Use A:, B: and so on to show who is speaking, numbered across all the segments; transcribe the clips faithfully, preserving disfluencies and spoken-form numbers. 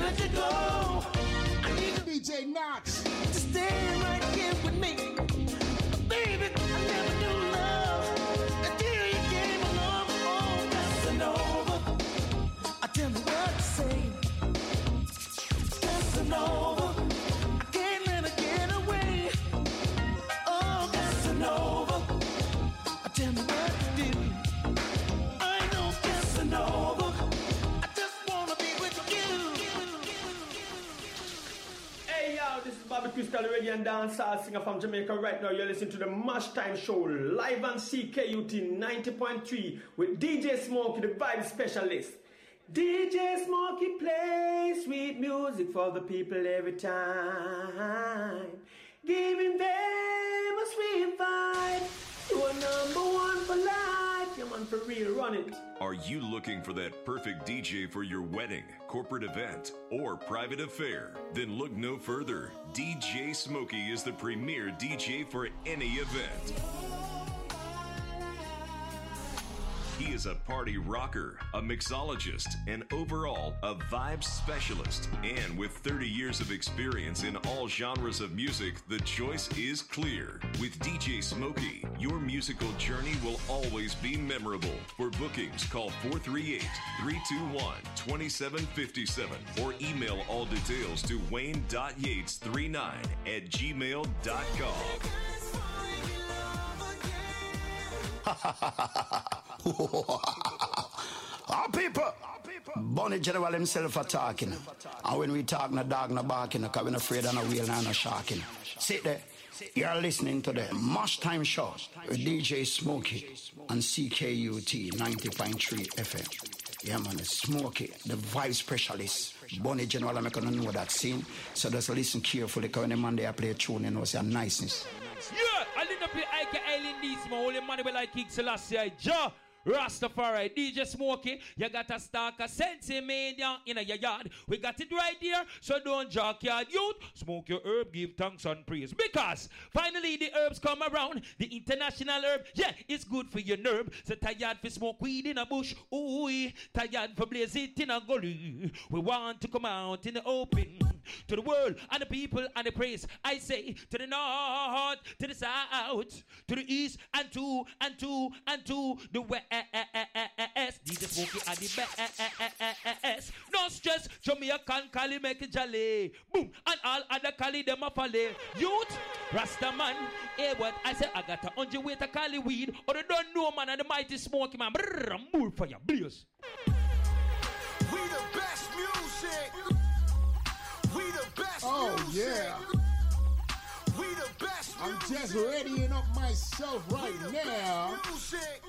A: let you go. I need
B: D J Knox
A: to stay right here with me. Baby, I never knew love until you came along. Oh, Casanova, I tell you what to say. Casanova, I can't let her get away. Oh, Casanova, I tell you what to do. I know Casanova, I just wanna be with you.
C: Hey yo, this is Bobby Crystal, radio and dancehall singer from Jamaica. Right now, you're listening to the Mash Time Show live on C K U T ninety point three with D J Smokey, the vibe specialist. D J Smokey plays sweet music for the people every time, giving them a sweet vibe. You are number one for life. Come on, for real, run it.
D: Are you looking for that perfect D J for your wedding, corporate event, or private affair? Then look no further. D J Smokey is the premier D J for any event. He is a party rocker, a mixologist, and overall a vibes specialist. And with thirty years of experience in all genres of music, the choice is clear. With D J Smokey, your musical journey will always be memorable. For bookings, call four three eight, three two one, two seven five seven or email all details to wayne dot yates three nine at gmail dot com.
E: Our people, Bonnie General himself are talking. And when we talk, no dog, no barking, because we're not afraid of no wheel, no sharking. Sit there. You're listening to the Mash Time Show with D J Smokey on C K U T ninety point three F M. Yeah, man, Smokey, the vibe specialist. Bonnie General, I'm not going to know that scene. So just listen carefully, because when the man there play a tune, you know, it's a niceness.
F: Yeah, I didn't play Ike Island this, my only man will like King Selassie, Ja. Rastafari, D J Smokey, you got a stock of Sensi Media in your yard. We got it right there, so don't jock yard youth. Smoke your herb, give thanks and praise. Because finally the herbs come around, the international herb, yeah, it's good for your nerve. So tired for smoke weed in a bush, ooh, tired for blaze it in a gully. We want to come out in the open to the world and the people and the praise. I say to the north, to the south, to the east and to and to and to the west. D J Smokey at the best. No stress, Jamaican Cali make it jolly. Boom, and all other Cali them a follow. Youth, Rasta man, hey what I say I got a hundred weight of Cali weed, or they don't know man and the mighty Smokey man. Brrr, I'm bull for you, blaze.
A: We the best music. We the best
B: Oh
A: music.
B: yeah.
A: We the best
B: I'm
A: music.
B: just readying up myself right
A: we the
B: now.
A: Best music.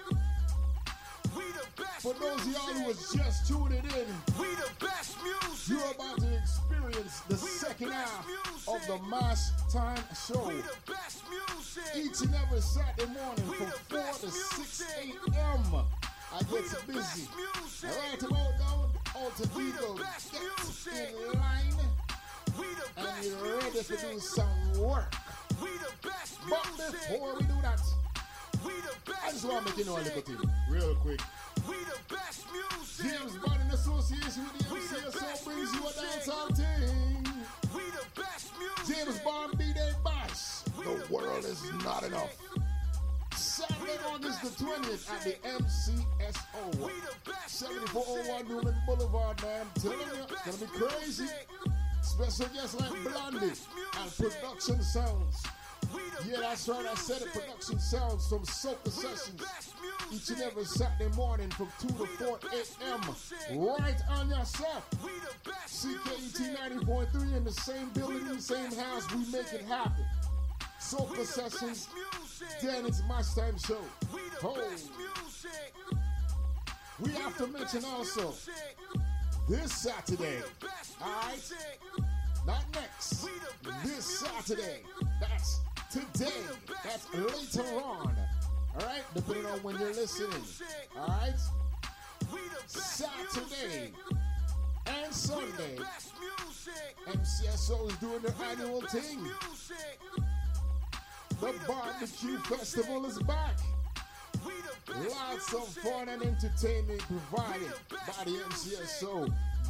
A: We the best
B: For those of
A: music.
B: y'all who was just tuning in,
A: We the best music.
B: you're about to experience the
A: We the
B: second
A: best
B: half
A: music.
B: of the Mash Time Show.
A: We the best music.
B: Each and every Saturday morning
A: We
B: from
A: the
B: four
A: best
B: to six
A: music.
B: a.m. I
A: We
B: get
A: the
B: busy.
A: best music.
B: Right about now, Alter
A: We the
B: Ego
A: best
B: gets
A: music.
B: in line
A: We the
B: and
A: best
B: you're ready to
A: music.
B: do some work.
A: We the best
B: But
A: music.
B: before we do that,
A: We the best
B: I just want to make you know a little
A: music.
B: thing, real quick.
A: We the best music.
B: James Bond in association with the
A: We the
B: M C S O
A: best
B: brings you a
A: music.
B: dancehall thing.
A: We the best music.
B: James Bond B-Day Bash.
A: We
B: The
A: the
B: world
A: best
B: is not
A: music.
B: enough. Saturday,
A: We the
B: August the
A: best
B: twentieth at
A: music.
B: the M C S O.
A: We the best
B: seventy-four oh one
A: music.
B: Newman Boulevard, man.
A: We
B: Telling
A: the
B: you, it's
A: best
B: gonna be crazy.
A: music.
B: Special guests like
A: We the
B: Blondie
A: best
B: and
A: music.
B: Production Sounds.
A: We the
B: Yeah, that's
A: best
B: right. I said it.
A: music.
B: Production Sounds from Soca
A: We the
B: Sessions.
A: best music.
B: Each and every Saturday morning from two to
A: We the
B: four
A: best
B: a.m.
A: music.
B: Right on yourself.
A: We the best
B: C K E T
A: music.
B: ninety point three in the same building,
A: We
B: in the
A: the
B: same
A: best
B: house. We make it
A: music.
B: happen.
A: We
B: Soca
A: the
B: Sessions.
A: best music.
B: Then it's Mash Time Show.
A: We the
B: Oh,
A: best music.
B: we have to mention also this Saturday.
A: We the best
B: Alright?
A: music.
B: Not next.
A: We the best
B: This Saturday.
A: music.
B: That's today.
A: We the best
B: That's
A: music.
B: later on. Alright? Depending
A: We
B: on
A: the
B: when you're
A: best
B: listening.
A: music.
B: Alright?
A: We the best
B: Saturday
A: music.
B: and
A: We
B: Sunday.
A: the best music.
B: M C S O is doing their
A: We the
B: annual
A: best
B: thing.
A: music.
B: The Barbecue Festival is back.
A: We the best
B: Lots of
A: music.
B: fun and entertainment provided
A: We the best
B: by the M C S O.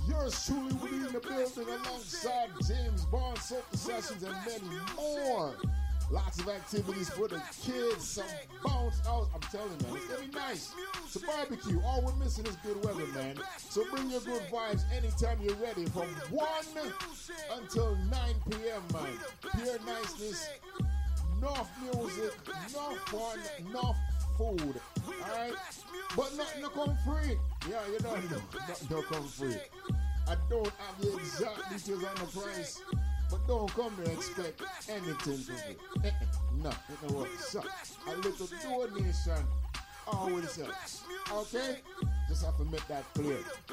B: Yours truly will be in the building alongside James Bond, Soca Sessions, and many more. Lots of activities for the kids, some bounce out. I'm telling you, man, it's gonna be nice. It's a barbecue. All we're missing is good weather, man. So bring your good vibes anytime you're ready, from one until nine p.m., man. Pure niceness, enough music, enough fun, enough food. Alright? But nothing to come free. Yeah, you don't know. Nothing to come free. I don't have the exact details on the price. But don't come here and expect anything from me. No, it don't work. So, a little donation always helps. Okay? Just have to make that clear.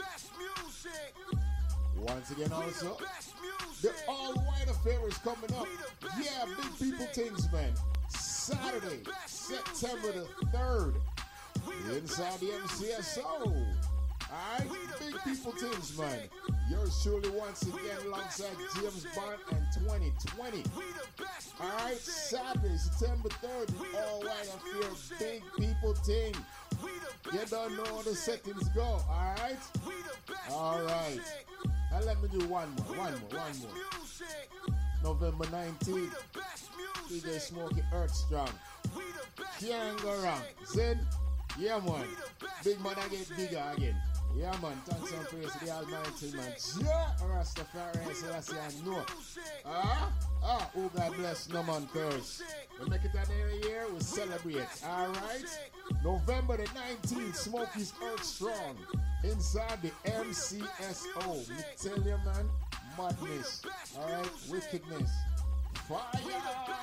B: Once again, also, the all-white affair is coming up. Yeah, big people things, man. Saturday, September the third, inside the M C S O. Alright, big people things, man. Yours truly once again alongside James Bond and twenty twenty. Alright, Saturday, September third, the all white affair, big people thing. You don't know how the settings go, alright? Alright. Now let me do one more, one more, one more. November nineteenth, D J Smokey Earthstrong. Can't go wrong. Zin? Yeah, man. Big man, I get bigger again. Yeah, man. Thanks and praise to the Almighty, man. Yeah, Rastafari, so that's I know. Ah, ah, oh, God bless, no man curse. We make it another year, we celebrate. All right? November the nineteenth, Smokey's Earthstrong. Inside the M C S O. Me tell you, man, madness. All right? Wickedness. Fire!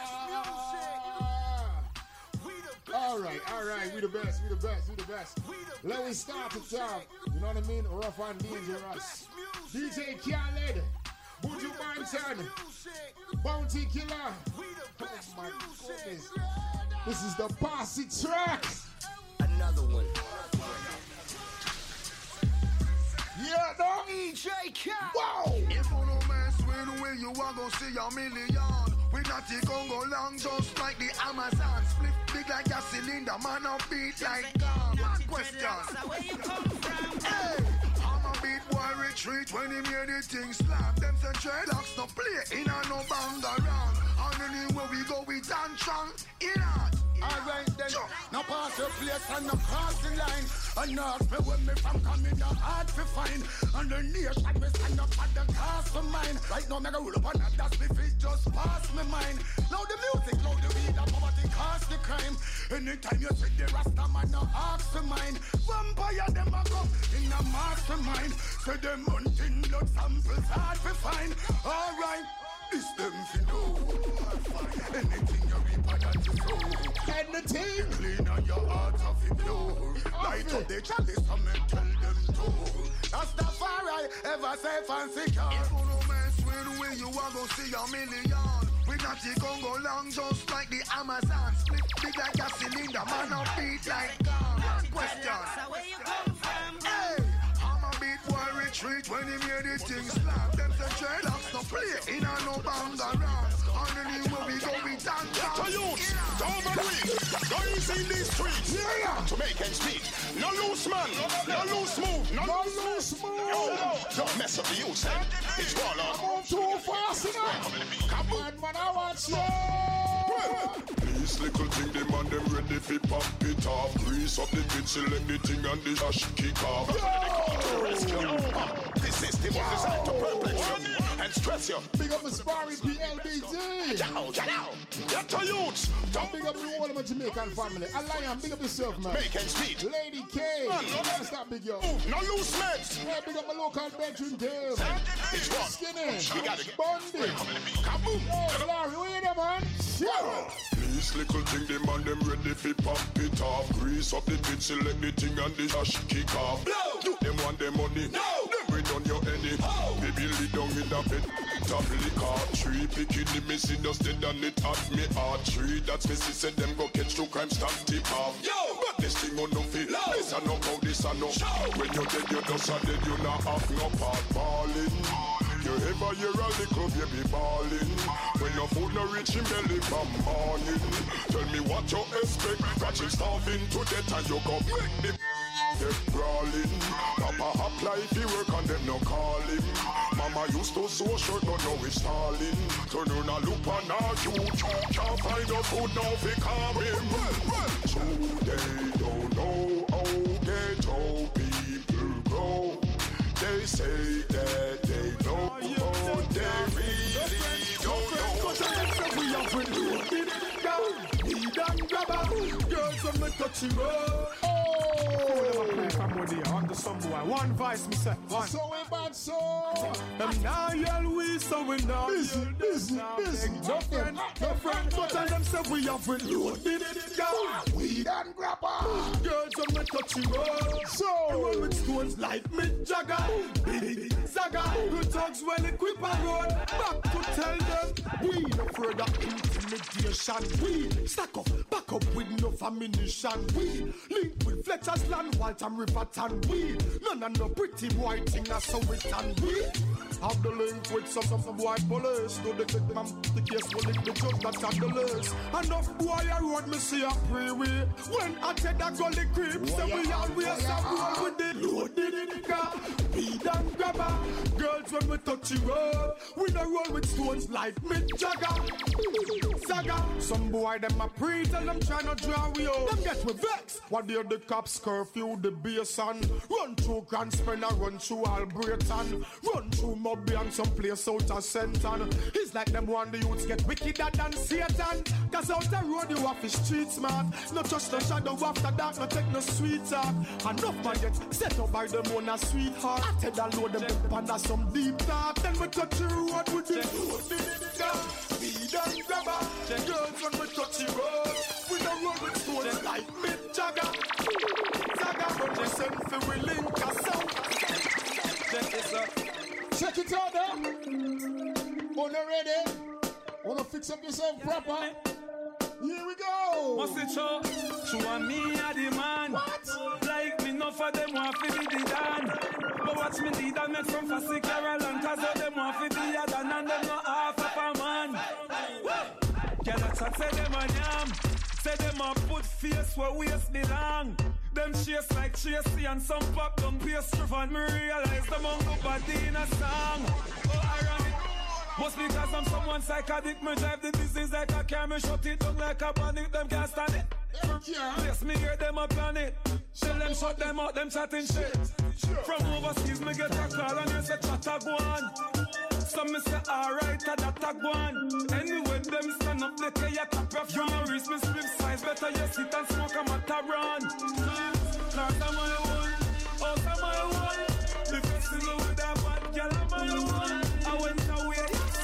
B: All right, all right, we the best, we the best, we the best. Let me start to talk, you know what I mean? Rough and dangerous. D J Khaled, Buju Banton, Bounty Killer. Oh my goodness. This is the Posse track.
E: Another one.
B: Yeah, dog.
E: D J Khaled.
B: Wow.
G: If you no mess with where you are gonna see a million. We not the Congo long just like the Amazon. Split big like a cylinder, man up beat like gum. One question.
A: Where you come from?
G: Hey, I'm a beat boy retreat when he made the thing slap. Them say dreadlocks no play in a no bang around. And anywhere we go we dance strong. In art.
H: Alright then, now pass your place and no cross the line. And ask me when me from coming the hard to find. And the nation me stand up at the cast of mine. Right now me go roll up and that's me feet just pass me mind. Now the music, now the weed, the poverty cause the crime. Anytime you see the Rasta man no ask for mine. Vampire them a come in a mastermind. Say them hunting blood samples hard to find. Alright. This them fi know. Anything you reap that you sow.
B: Anything.
H: Clean on your heart of it pure. Light up the chalice and me tell them to. That's the far I ever safe and secure.
G: If you no mess with where you are gonna see a million. We not the Congo long just like the Amazon. Split big like a cylinder, man up beat like gum. One question.
A: Where you come from?
G: Hey, I'm a beat boy retreat when he made the thing slap. Them say dreadlocks no play in a no bang around. And anywhere we go we dance down.
H: To youth, to overweight, go easy in these streets.
B: Yeah.
H: To make ends meet. No loose man, no loose move, no,
B: No
H: loose
B: loose
H: Yo,
B: move.
H: don't mess up the youth, eh? It's all
B: I'm
H: up.
B: on too fast enough. Come on, man, I watch you.
H: This little thing, them and them ready fi pop it off. Grease up the bit, select the thing and the dash kick off. This system was designed to perplex you and stress you.
B: Big up my sparring P L B G.
H: Ciao, ciao. Get to youths. Don't
B: Big up the all of my Jamaican family. Lion, big up yourself, man.
H: make ends meet.
B: Lady K. That's that big yo.
H: Move, no loose meds.
B: Hey, big up my local bedroom Dave.
H: It's one.
B: Skinny.
H: You gotta get
B: Bundy.
H: kaboom.
B: Hey, Larry, where you there, man? Sure.
H: This little thing, them and them ready fi pop it off. Grease up the bit, select the thing and the dash kick off. You them want them money. No. Them we done your any. Baby lay down in the bed. Top liquor tree. Picking the missing just dead and it at me heart tree. That's me said them go catch two crime stop tip off. Yo. But this thing on no fit. This a no how this a no. When you dead you just a dead you not have no part balling. You ever hear a little baby bawling? When your food no reach him belly from morning. Tell me what you expect. Catch him starving to death and you go break the get brawling. Papa apply if you work and them no call him. Mama used to sew shirt, but now it's stalling. Turn on a loop and now you can't find a food now fi call him. So they don't know how ghetto people grow. They say that they know, but they really don't know.
G: We have been doing it. We done grab a girls on the touchy road. Oh, come on here, under some boy. One vice, me say one.
B: So we bad so.
G: And now y'all we so we now.
B: Busy, busy, busy.
G: No friend, no friend. But I them say we have been doing it.
B: We done grab a
G: girls on the touchy road.
B: So
G: roll with stones like Mick Jagger. Big Zaga, good thugs well equipped and road. Back to tell them we no further intimidation. We stack up, back up with no ammunition. We link with Fletcher's land, Walter River and we none of no pretty boy thing as so it and we have the link with some some, some white police. Do the big man, the case will link the judge that's on the list. Enough boy I road me see a pray we. When I take that gully creep, so we always have roll with the loaded in the car. We done grab a girls when we touch the road. We don't roll with stones like Mick Jagger. Saga, some boy them a pre tell them tryna draw we out. Them get we vex. What they the cops curfew the basin. Run through Grand Spencer, run through Albrighton, run through Mobby and some place out of Senton. It's like them one the youths get wickeder than Satan. Cause out the road you have the streets man. No touch no shadow after that, no take no sweet talk. Enough man get set up by them on a sweetheart. I tell that load them up under some deep talk. Then we touch the road with the we done grabber. Girls when we touch the road, we don't roll with stones like Mick Jagger. Zaga, but we send for we link us out.
B: Check it out now. Wanna ready? Wanna fix up yourself proper? Here we go.
I: Must it show? Show and me a the man. What? Like me no for them want to be the dan. But watch me lead and make some fussy Caroline. Cause all them want to be a dan and them not half of a man. Girl a chat say them a yam. Say them a put face where waist belong. Them chase like Tracy and some pop down pastry and me realize them on go body in a song. Oh ironic. Must because I'm someone psychotic. Me drive the business like a car. Me shut it down like a panic. Them can't stand it. Place me hear them a planet. Tell them shut them out. Them chatting shit. From overseas me get a call and they say chatta go on. Some me say alright a that a go on. Anyway them stand up they tell you tap your from a wrist. Me swim size better you sit and smoke a mataran. Now some of you want. Oh some of you want. The first thing you with a bad girl I'm on you want. I went away.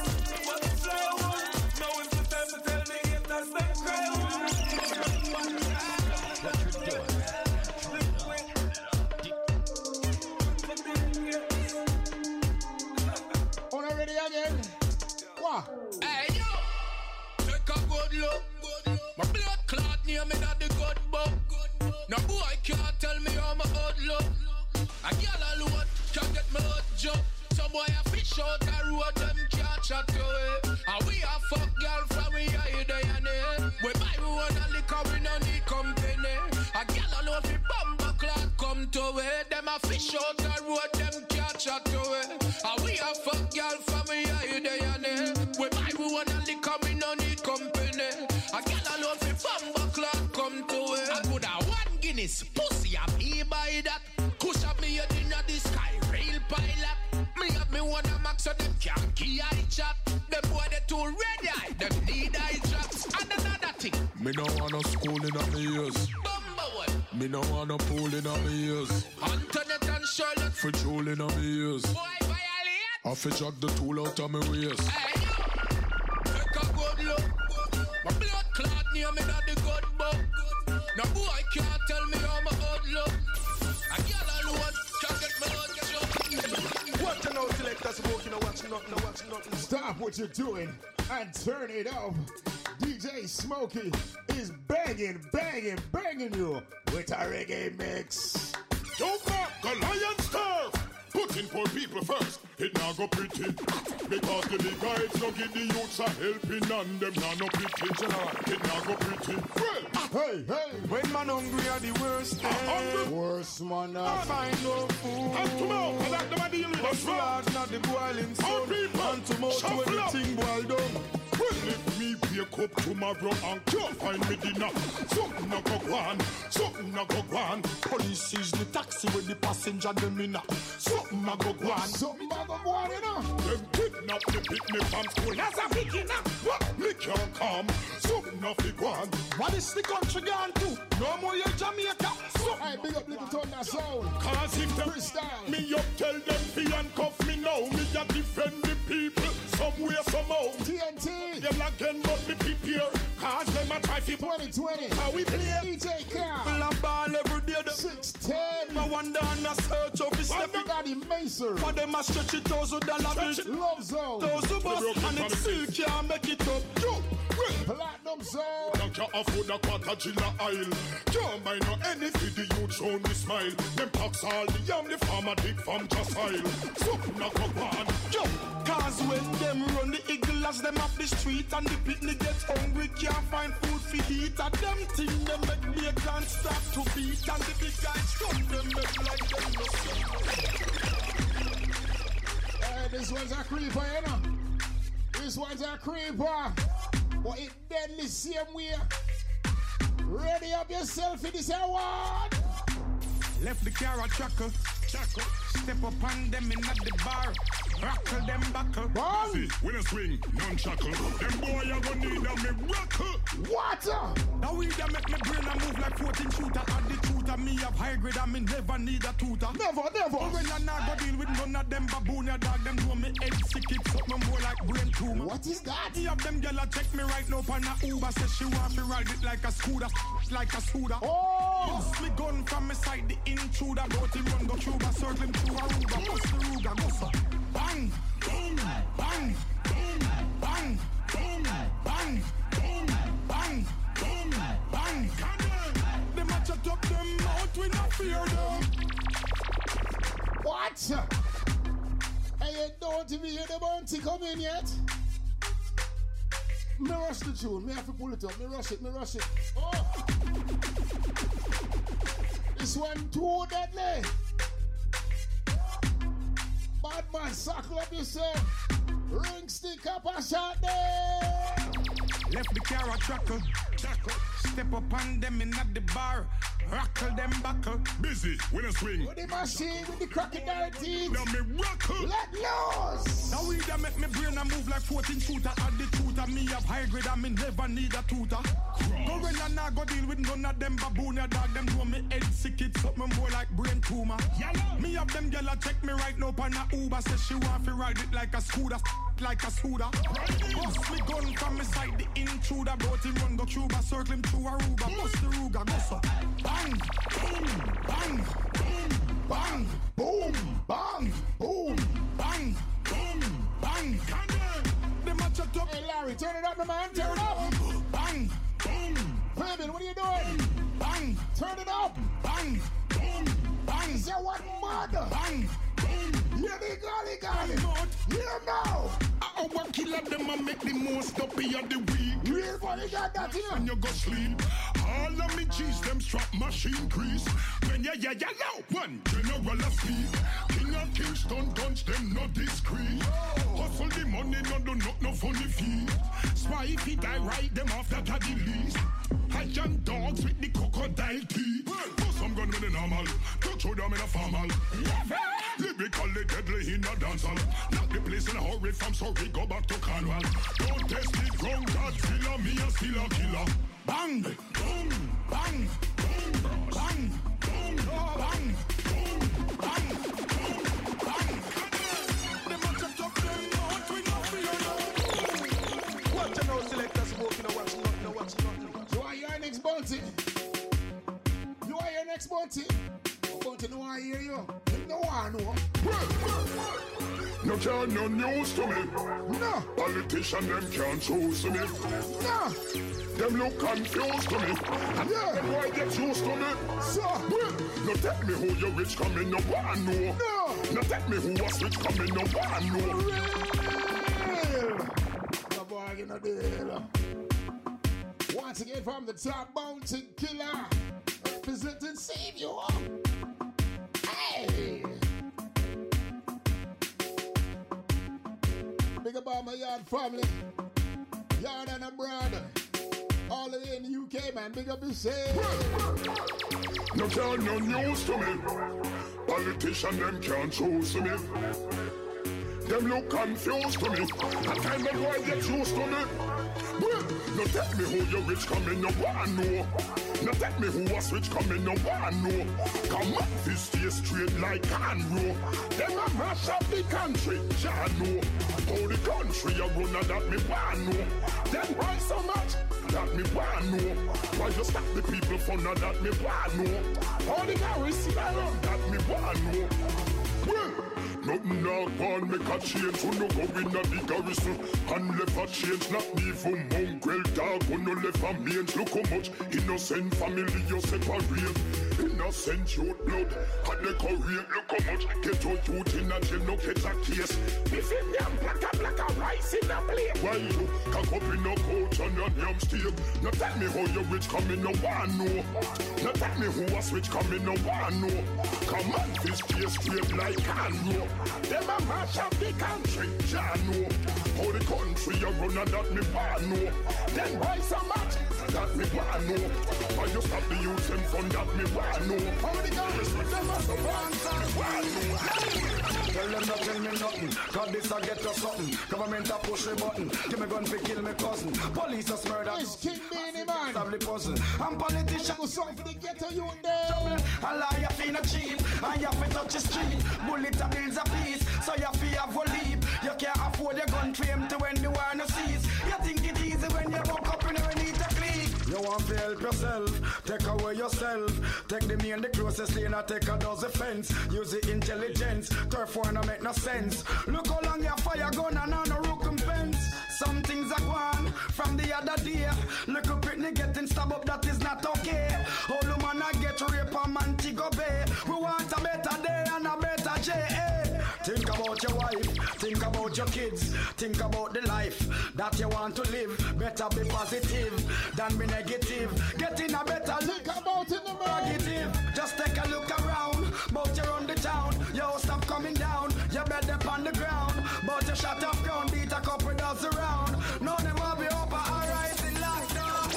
B: Ready again? What?
J: Hey yo, take a good look. My blood clot near me not the good book. No boy can't tell me how my hood look. A girl alone can't get my hood jump. Some boy a fish out the road, them can't chat to it. And we a fuck girl from we a day and day. We buy we want a liquor, we no need company. A girl alone fi bumper clot come to it. Them a fish out the road, them can't chat to it. And we a fuck girl from we a day and day. We buy we want a liquor, we no need company. A girl alone fi bumper clot come to it. I could have one Guinness pussy a me buy that. Push up me head inna the sky, real pilot. Me have me one a max so them can't key eye chat. Them boy they too red eye, them need eye drops. And another thing,
H: me no want no school in a me ears.
J: Bumble
H: me no want no pool in a me ears.
J: Antoinette and Charlotte
H: for jewel in a me ears.
J: Boy violate
H: I fi jack the tool out of me waist.
J: Hey yo, take a good look. My blood clot near me not the good book. No boy can't tell me how my hood look. A girl alone can't get my hood jump.
G: Watching out selectors walking and watching nothing, watching nothing.
B: Stop what you're doing and turn it up. D J Smokey is banging, banging, banging you with a reggae mix.
H: Don't back the lion's turf. Putting poor people first, it now go pretty. Because the big guys no give the youths a helping and them now no pity. General, it now go pretty. Well,
B: hey, hey.
G: When man hungry are the worst.
B: Worst man.
G: I find no food.
H: And tomorrow, I like them at the
G: Just large, not the boiling sun. And to mouth when the thing boil down. Well, if me wake up tomorrow and can't find me dinner, something a go on, something a go on. Police sees the taxi with the passenger them in. Something a go on,
B: something a go on, you know.
G: Them kidnap the picnic from school as a beginner. What me can't come, something a fi go on. What is the country gone to? No more you Jamaica.
B: Hey, big up Little Thunder Sound.
G: Cause if them
B: freestyle,
G: me up tell them fi handcuff me now. Me a defend the people somewhere somehow.
B: T N T.
G: Them again but me prepare. Cause them a try fi
B: twenty twenty.
G: How we play?
B: D J Car.
G: Full of ball every day.
B: six ten.
G: I wonder on a search of his
B: step. Daddy Mason.
G: For them a stretch it thousand dollar bill.
B: Love Zone.
G: Thousand bus and it still can't make it up. Yo.
B: Platinum Zone.
G: Don't you afford a quarter chilla aisle. Can't buy no anything the youth show me smile. Them tax all the yam the farmer dig from just aisle. Something a go on. Yo. Cause when them run the eagle as them off the street and the picnic get hungry can't find food for eat. And them thing them make me can't stop to beat. And the big guys come them make like them no.
B: Hey, this one's a creeper, you know. This one's a creeper. But it deadly same way. Ready up yourself in this award.
G: Left the car a chuckle, chuckle. Step up on them in at the bar. Rockle them buckle.
B: See,
G: when I swing, none chuckle. Them boy you gonna need a miracle.
B: What?
G: Now we da make me brain a move like fourteen shooter. And the tutor me have high grade and me never need a tutor.
B: Never, never.
G: But when I not go deal with none of them baboon ya dog, them do me head sick. It's something more like brain tumor.
B: What is that?
G: Me have them gyal check me right now on a Uber. Says she want to ride it like a scooter, like a scooter.
B: Oh!
G: Bust me gun from my side, the intruder. Bout him run go Cuba, circle him through Aruba. Bust the Ruga, go so. Bang, bang, bang, bang, bang, bang, bang, bang. Them a chat up them mouth, we not fear them.
B: What? Hey, you don't even hear the bounty come in yet? Me rush the tune, me have to pull it up, me rush it, me rush it. Oh! This one too deadly. Bad man, suckle up yourself. Ring stick up a shot there.
G: Left the car a chuckle, chuckle. Step up on them in at the bar. Rockle them buckle. Busy when I swing.
B: With the machine, with the crocodile teeth.
G: Now me rockle.
B: Let loose.
G: Now we da make me brain a move like fourteen shooter. At the tutor, me have high grade and me never need a tutor. Go when I not go deal with none of them baboon ya dog. Them do me head sick. It's something more like brain tumor. Me have them gyal check me right now on a Uber. Says she want to ride it like a scooter, like a scooter. Bust me gun from my side, the intruder. Bout him run go Cuba, circle him through Aruba. Bust the Ruga, go so. Bang, boom, bang, boom, bang, boom, bang, boom, bang, boom, bang. Them a chat up.
B: Hey Larry, turn it up, the man, turn it up.
G: Bang, boom.
B: Payment, what are you doing?
G: Bang,
B: turn it up.
G: Bang, boom, bang.
B: Is that what mother?
G: Bang, boom.
B: Yeah, they got it, got it. Yeah, now.
G: Our killer them a make the most up here the week.
B: Real funny got that, you know.
G: And you go sleep. All of me G's them strap machine grease. When ya ya ya low one general of speed. King of Kingston guns them not discreet. Hustle the money no do not no funny feet. Spy if he die right them off that at the least. High young dogs with the crocodile teeth. Put some gun with the normal. Touch show them in a formal. Lyrically deadly in a dancehall. Knock the place in a hurry from sorry go back to Cornwall. Don't test it ground Godzilla me a still a killer. Bang, boom, bang, boom, bang, boom, bang, boom, bang, boom, bang. Them a chat up them out we no fear no. Watch out now selector smoking no watch nothing no watch nothing.
B: You are your next bounty. You are your next bounty. Bounty no I hear you. No one know.
G: No can no news to me.
B: No.
G: Politician them can't choose to me.
B: No.
G: Them look confused to me.
B: Yeah.
G: Them boy get used to me.
B: So.
G: Well, no tell me who you rich coming, no one know.
B: No.
G: No tell me who was rich coming, no one know.
B: Real. No boy, you know deal. Once again from the top, Bounty Killer. Representing Savior. Hey. all my yard family. Yard and abroad. All the way in the U K, man. Big up yourself.
H: No can no news to me. Politician them can't choose to me. Them look confused to me. I time the boy get used to me. Well, no tell me who you rich come in, no one know. No tell me who was rich come in, no one know. Come on, this stay straight like Conroe. Them a mash up the country, ya know. How the country a run a that me want know. Then why so much? That me want know. Why you stop the people from that that me want know. How the garrison a run that me want know. Well, nothing not one make a change. Who no go in a the garrison and left a change. Not even mongrel dog who no left a mange. Look how much innocent family you separate. Innocent youth blood and the Korean. Look how much get your youth in a jail, no catch a case. If him damn black a black a rice in a plate. Why you cock up in a coach and a damn steak? Now tell me how you rich come in no one know. Now tell me who was rich come in no one know. Come on, this stay straight like Conroe. Them a mash up the country, ya know. How the country a run a that me want know. Then why so much? That me want know. Why you stop the youth them fun that me want know. How the guys with them as a one time want know.
E: Tell them not tell me nothing. God this a get us something. Government a push the button. Give me gun fi kill me cousin. Police a murder.
B: It's King Beanie Man.
E: Stop the puzzle. I'm politician.
B: Go song for the ghetto you there.
E: A lie you fi no cheat. And you fi touch the street. Bullet a bills a piece. So you fi have a leap. You can't afford your gun frame to when the war no cease. You think it easy when you woke up and you need to clean. You want to help yourself. Take away yourself. Take the me and the closest lane and take a dozen fence. Use the intelligence. Turf war no make no sense. Look how long your fire gun and on a recompense. Some things are gone from the other day. Little Britney getting stabbed up, that is not okay. All the man I get rape and Montego Bay. We want a better day and a better J A. Think about your wife, think about your kids, think about the life that you want to live. Better be positive than be negative. Get in a better
B: think about it,
E: negative. Just take a look around, but you're on the town. Yo, stop coming down. You better on the ground, but you shut up ground. Beat a couple does around. No, them will be over. All right, in lockdown.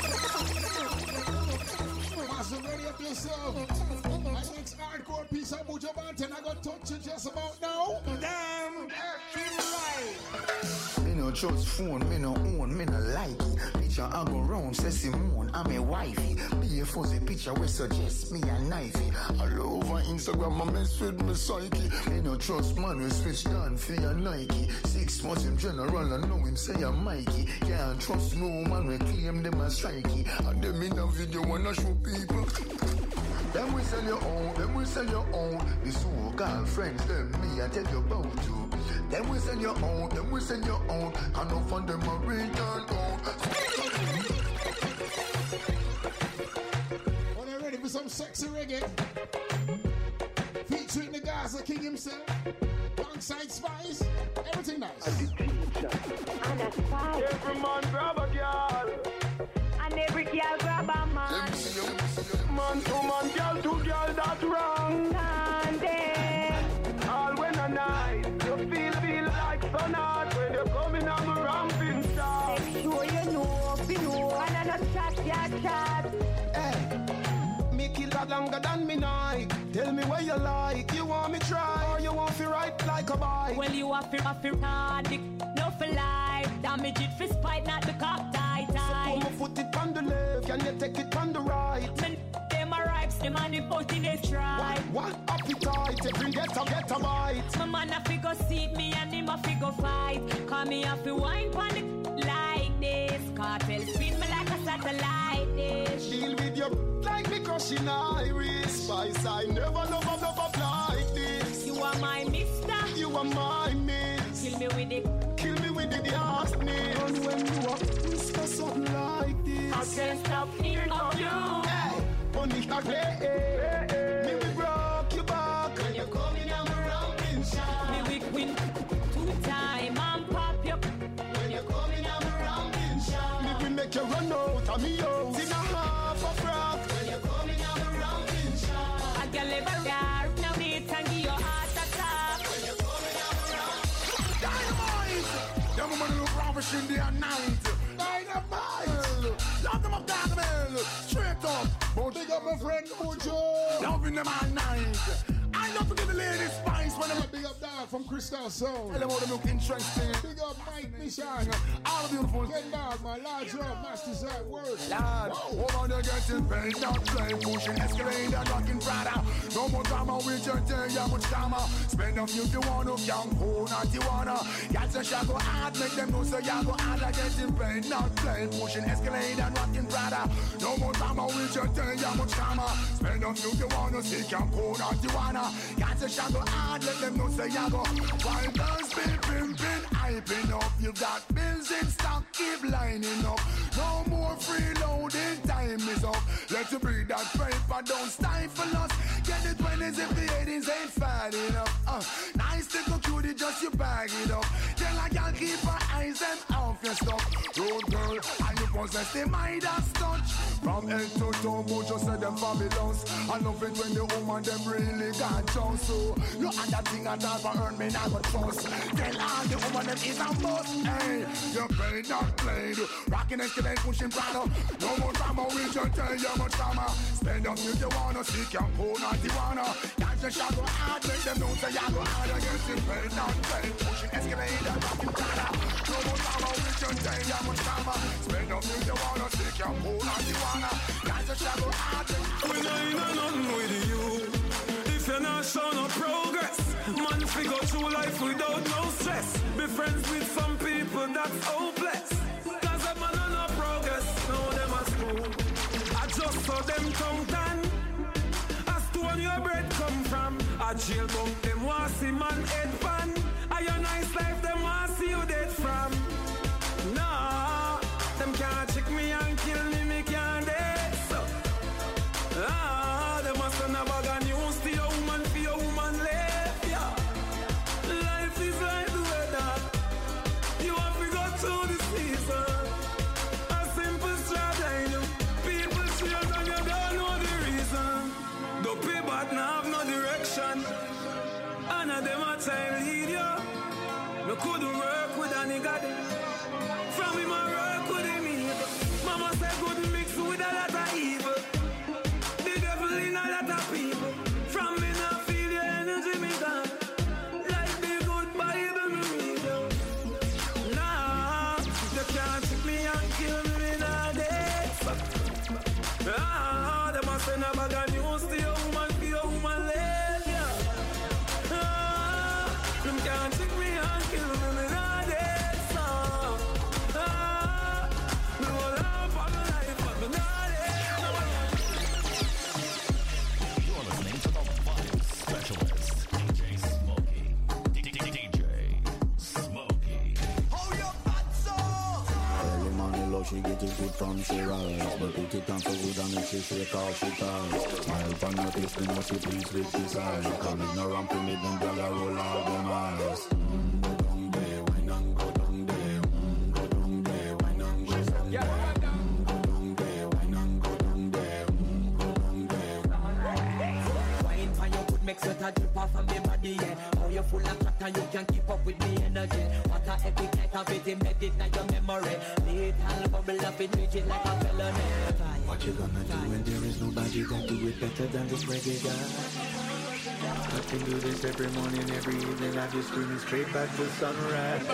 B: So ready up yourself. My next hardcore piece of Buju Banton I got touch you just about now. Damn, feel right.
K: Me no trust phone, me no own, me no like it. Picture I go round, say Simone, I'm a wifey. Be a fuzzy picture we suggest me a knifey. All over Instagram, I mess with my psyche. Me no trust man, we switch down for your Nike. Six months him general, I know him say I'm Mikey. Can't trust no man, we claim them as strikey. And them in a video wanna show people. Them we sell your own, them we sell your own. The so-called friends, them me I tell you about you. Them we sell your own, them we sell your own. And no fun them a return on.
B: When you're ready for some sexy reggae, featuring the Gaza King himself, alongside Spice, everything nice.
L: Every man grab a girl. And every girl grab a man. Man to man, girl to girl, that's wrong. Sunday. All when a night, you feel, feel like sun hot when you're coming on the ramping star. Make sure you know, be know, and I not chat, yeah, chat. Hey, me kill that longer than me night. Tell me what you like, you want me try, or you want me ride like a bike.
M: Well, you want me, want me hard, no for life. Damage it for spite, not the cop tight, tight.
L: So come put it on the left, can you take it on the right?
M: Men, them a ripes, them and the boat in the try.
L: What, what appetite, every get a, get a bite.
M: My man a fi go seek me and him a fi go fight. Call me a fi wine pon it like this. Cartel spin me like a satellite dish.
L: Deal with your like me crushing iris. Spice, I never love a love like this.
M: You are my mister.
L: You are my miss.
M: Kill me with it.
L: Kill me with the darkness. And when you are whisper something like this,
M: I can't stop hearing of you.
L: Hey, only I play. Me we broke your back.
M: When you're coming down around in shot. Me we win two time and pop you. When you're coming down around in shot.
L: Me we make you run out of me house in a half a frack.
M: When you're coming down around in shot. I can live a yard. Now need to give your heart attack. When you're coming down around.
L: Dynamite!
H: Yeah,
G: ravishing day and night. Dynamite. Love them up, down the middle. Straight up. But
B: big up my friend Mojo.
G: Loving them all night. I love to give the ladies spice when I'm
B: big up dog from Crystal Soul.
G: Tell them how they look interesting.
B: Big up Mike Mission.
G: All beautiful.
B: Ken Dog, my large up, Master's at work.
G: Lord, over there getting paid, not playing, pushing, escalating, and rocking Prada. No more drama with your day, yeah, much drama. Spend a few to one of young, who not you wanna. Yes, I shall go hard, make them know so you go hard. Like getting paid, not playing, pushing, escalating, and rocking Prada. No more drama with your day, yeah, much drama. Spend a few to one of sick and who not you wanna. Yes, I shall go hard, let them know so you go. While girls be pimping, hyping up. You got bills in stock, keep lining up. No more freeloading, time is up. Let you breathe that paper, don't stifle us. Get the twenties if the eighties ain't fat enough. Uh, nice little cutie, just you bag it up. Tell a girl keep her eyes them off your stuff. Road girl, and you possess the Midas touch. From head to toe, but just say them fabulous. I love it when the woman them really got just so. No other thing at all for earn me not but trust. Tell all the woman them is a must. Hey, you paid not played. Rocking escalate, pushing Prada. No more drama, we just tell you much drama. Spend up if you wanna, seek your own not you wanna. That's your shot go hard, make them know say you go hard against it. Paid not played, pushing escalate and rocking Prada. No more drama, we just tell you much drama. Spend up if you wanna, seek your own not you wanna. That's your shot go hard.
I: We know you know nothing with you. If you're not showing no progress, man, figure through life without no stress. Be friends with some people that's hopeless. Cause a man on no progress, now them a school. I just saw them tongue tan. As to where your bread come from. A jail bunk, them want see man head pan. A your nice life, them want see you dead from. Nah, them can't trick me and kill me, me can't dead so. Ah, them must send a bag of news to your woman for your woman left, yeah. Life is like the weather. You have to go through the season. A simple strategy. People change and you don't know the reason. The people now have no direction. And of them a time lead you. No couldn't work with a nigga. From him I work with him evil. Mama said good mix with a lot of evil. The devil in a lot of people. From me now feel your energy me gone. Like the good Bible me read you. Nah, you can't trick me and kill me in a day. Ah, they must send a bag of news to your woman for your woman left, yeah. Ah, them can't trick me and kill me in a day. So, ah, me will laugh on my life, but me not there.
N: You're listening to the Vibe Specialist, D J Smokey. D J Smokey.
A: Hold your butts up.
O: Early money low, she get it good from she rise. But put it on for good and make she shake all she ties. Smile from your face, then what she please with this eye. Call it no ramp in it, then girl I roll all them eyes. Mm, go down there, why not go down there? Mm, go down there, why not go down there? Mm, go down there, why not go down there? Mm, go down there.
P: Wine for your good, make sweat a drip off of me body, yeah. How you full of crack and you can keep up with me energy. What a epic night of it, embedded in your memory. Little bubble up, it reach it like a felony.
O: What you gonna do when there is nobody that do it better than this reggae guy? I can do this every morning, every evening. I just screaming straight back to sunrise.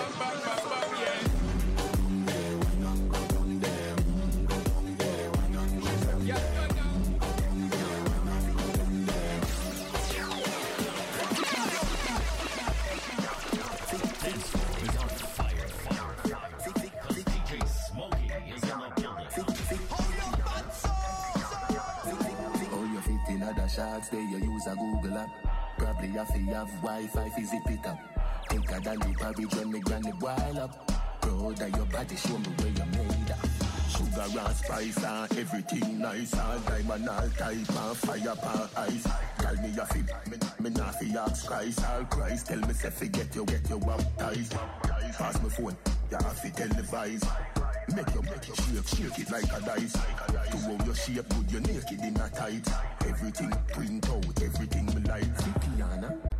K: Shots there, you use a Google app. Probably have to have Wi-Fi to zip it up. Think I done the porridge when me granny boil up. Proud of your body, show me where you made up. Sugar and spice and everything nice. All diamond, all type and fire pan ice. Tell me you feel, me, me not fi ask Christ. All Christ, tell me say forget you, get you baptized. Pass my phone, you have to televise. Make you, make you shake, shake it like a dice. To how your shape good, you naked in a tight. Everything print out, everything me like. Kiana,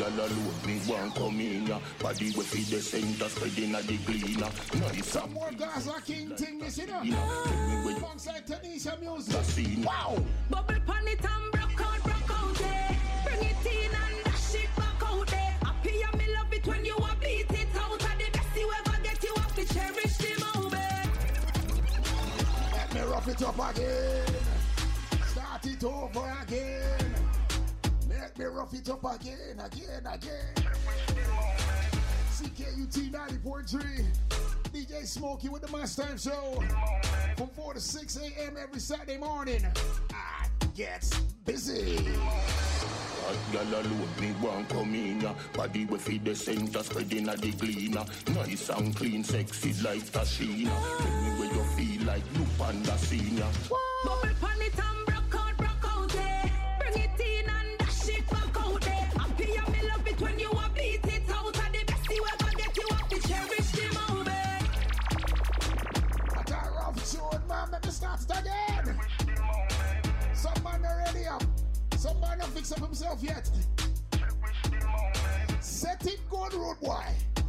Q: girl alone, me want come in ya. Body we feed the center, spreading at the cleaner. Nice.
B: Some more Gaza King thing, this you know. Alongside Tanisha music. Wow.
M: Bubble pan it and broke out, broke out there. Bring it in and dash it back out there. Happy and me love it when you a beat it out. And the best you ever get, you have to cherish the moment.
B: Let me rough it up again. Start it over again. Let me rough it up again, again, again. C K U T ninety point three. D J Smokey with the Must Time Show. From four to six a.m. every Saturday morning. I gets busy.
Q: Girl alone, me want come in ya. Body we feed the center, spreading at the cleaner. Nice and clean, sexy like Tashina. Tell me where you feel like Luke and the senior.
M: Bubble pan it and broke out, broke out there. Bring it in and dash it back out there. Happy and me love it when you a beat it out. And the best you ever get, you have to cherish the moment.
B: What a rough tune, man. Let me start it again. Some man already up. Some man not fix up himself yet. Set it good, road boy.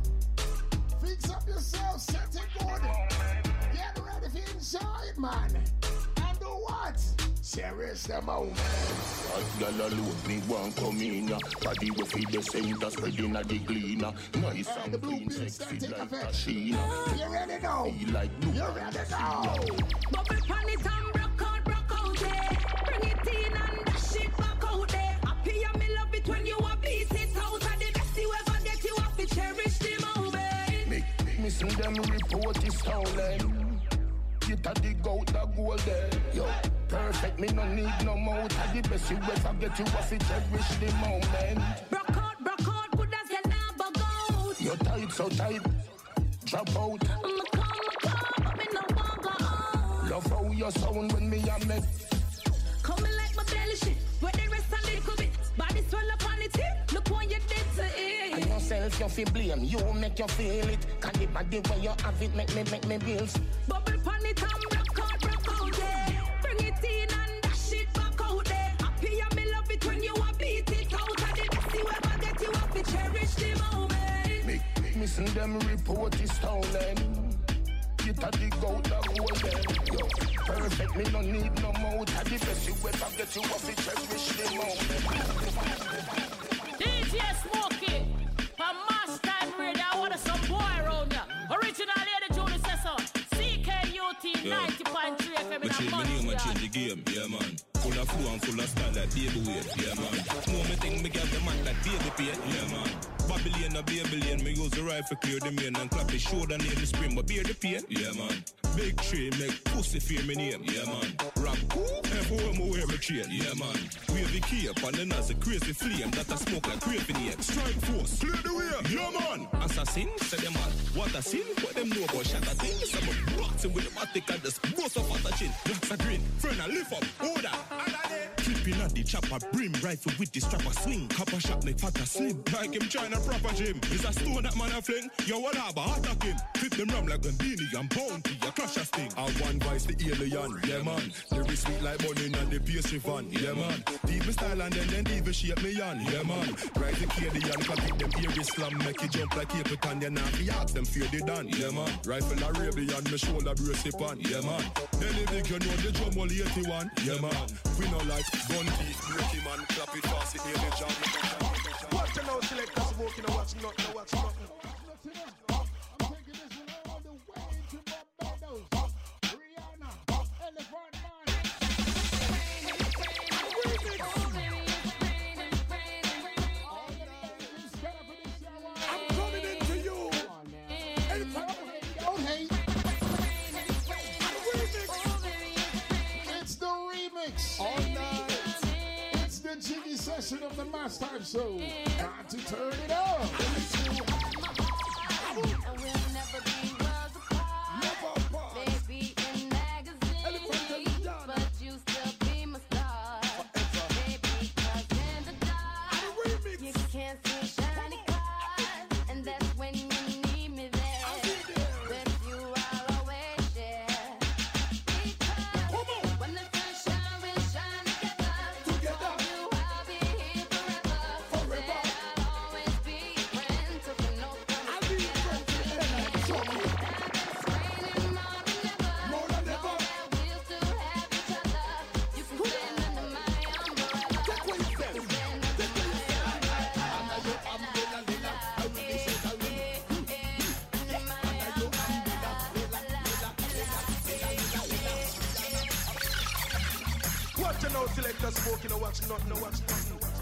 B: Fix up yourself, set it good. Get ready to enjoy it, man. And do what? Cherish the moment.
Q: Girl alone, me want come in ya. Body we feed the center, spreading at the cleaner. Nice
B: and, and
Q: clean, sexy like
B: Tashina. You ready now?
Q: Feel like Luke.
B: You ready now?
M: Bubble pan it and broke out, broke out there. Bring it in and dash it back out there. Happy and me love it when you a beat it out. And the best you ever get, you have to cherish the moment.
Q: Make me see them report is stolen. Get a dig out the gold there. Yo, perfect, me no need no more. The best you ever get, you have to cherish the moment.
M: Broke out, broke out, good as you never go.
Q: You're tight, so tight, drop out.
M: I'ma come, I'ma come, but me no want go on.
Q: Love how you sound when me a make.
M: Coming like my belly shit, where the rest a little bit. Body swell up on it, look what you did to it.
Q: And yourself, you feel blame, you make you feel it. Can the body where you have it, make me, make me bills.
M: Bubble pan it and broke out, broke out there. Bring it in and dash it back out there. Happy and me love it when you a beat it out. And the best you ever get, you have to cherish the moment.
Q: Make, make me see them report is stolen. Get a dig out the gold there. Yo, perfect, me no need no more. The best you ever get, you have to cherish the moment.
R: D J Smokey, from Mash Time Radio, I want some boy around ya. Original Lady Julie says so. C K U T ninety point three F M in a
S: month. Me change my name and change the game, yeah man. Full of flow and full of style like baby weight, yeah man. Know me think me get the man like baby pain, yeah man. Babylon or Babylon, me use the rifle clear the main and clap the shoulder near the spring, but bear the pain, yeah man. Big tree make pussy fear me name, yeah man. Rap cool, everywhere me wear me chain, yeah man. Wave the cape and then as a crazy flame that I smoke like craving here. Strike force, clear the way, yeah man. Assassin, say them man, what a sin, what them know about shatter things. I'm a boxing with the matic and just boss up at the chin. Blacks a green, friend I lift up, order. Keeping at the chopper, brim rifle with the strapper swing. Copper shot make fatter slim, like him trying a proper gym. Is a stone that man a fling, yo what up, attack him. Flip them rum like when Beanie and Bounty, a crash a sting. I one vice the alien, yeah man. The wrist sweet like money and the pastry van, yeah man. Deep me style and then then even shape me on, yeah man. Rise the Canadian, can pick them ear slam, make it jump like Capitan, then I be ask them fear they done, yeah man. Rifle Arabian, me shoulder brace it on, yeah man. Any big you know the drum only eighty-one, yeah man. We know like gun teeth, break him and clap it fast, it near the jam.
G: Watch the now select us walking and watch nothing, and watch nothing.
B: I'm taking this one all the way to Barbados. Rihanna, Elephant Man.
G: I'm coming into you.
B: Don't hate. It's the remix.
G: All night.
B: It's the jiggy session of the Mass Time Show. Time to turn it up.
A: And we'll never be worlds apart. Maybe in magazines, but you still be my star. Baby, 'cause in the dark, you can't see shiny cars, and that's when you need me there. With you, I'll always share. Because when the sun shines, we'll shine together. Together, you, I'll be here forever. Forever.
G: Watch it out, select a smoke, you know, watch nothing, no watch nothing, no watch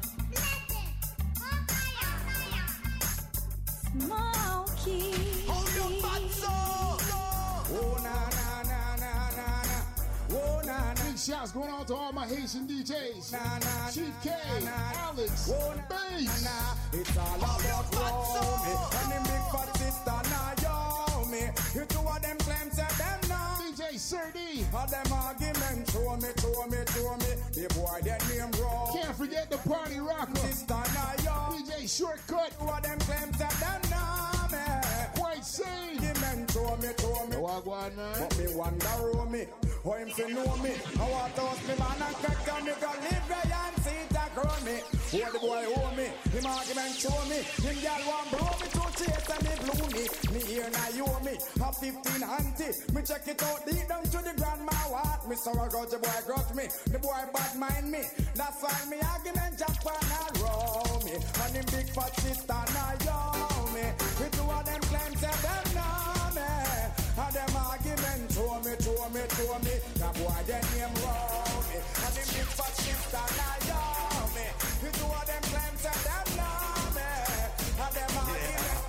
M: Smokey.
G: Hold your fatso.
C: Oh, na, na, na, na, na, na. Oh, na, na.
B: Big shouts going out to all my Haitian D Js.
C: Na, na,
B: Chief
C: na,
B: K,
C: na, na.
B: Alex,
C: Oh, na,
B: Bass.
C: na, na. It's all about Romy. And the big fat sister, now yo me. You two of them claims that them now.
B: D J Sir D.
C: All them arguments, show me, show me, show me. The boy that name wrong.
B: Can't forget the party rocker.
C: Sister, now yo.
B: D J Shortcut.
C: Two of them claims that them now me.
B: Quite sane.
C: Arguments, show me, show me.
B: No, I go on, man.
C: But me wonder who me. How him say know me. I want to host me man and crack on me. Go live right and see that grow me. Who the boy owe me. Him argument show me. Him girl want blow me to chase and me blew me. Me here now you owe me. A fifteen auntie. Me check it out deep down to the grandma what. Me so I got the boy grudge me. The boy bad mind me. That's why me argument jump on and roll me. And him big fat sister now yo me. We two of them claims that them know me. And them argument show me, show me, show me. That boy then name roll me. And them big fat sister now yo me. We two of them claims that them know me. And them argument.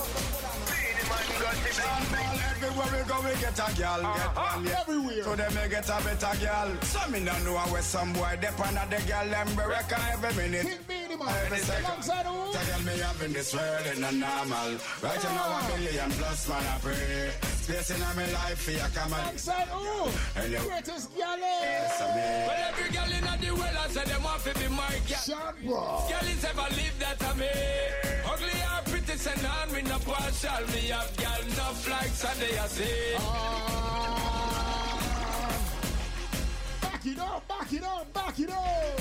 E: Everywhere we go, we get a girl, get one, yeah.
B: Everywhere.
E: So them may get a better girl. Some me don't know where some boy depend on the girl, them be reckon every minute.
B: King Beanie Man.
E: Every second.
B: Alongside who?
E: Tell me up in this world is not normal. Right now a million plus man I pray. Space in my life for your come on.
B: Alongside who?
E: And you-
B: Greatest girl.
E: Yes, I mean.
J: Well, every girl in the world, I say them want to be my girl.
B: Shot bro.
J: Girl is ever live that I me. Ugly or pretty, send on me no partial. Me have girl enough like Sunday I say.
B: Back it up, back it up, back it up.